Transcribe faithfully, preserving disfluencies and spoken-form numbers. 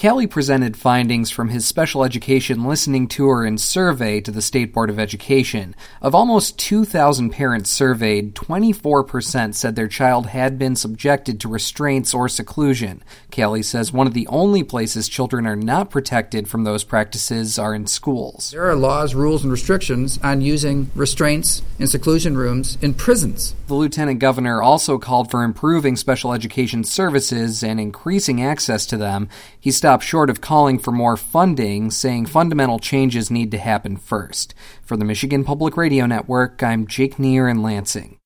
Callie presented findings from his special education listening tour and survey to the State Board of Education. Of almost two thousand parents surveyed, twenty-four percent said their child had been subjected to restraints or seclusion. Callie says one of the only places children are not protected from those practices are in schools. There are laws, rules, and restrictions on using restraints in seclusion rooms in prisons. The lieutenant governor also called for improving special education services and increasing access to them. He stopped short of calling for more funding, saying fundamental changes need to happen first. For the Michigan Public Radio Network, I'm Jake Neer in Lansing.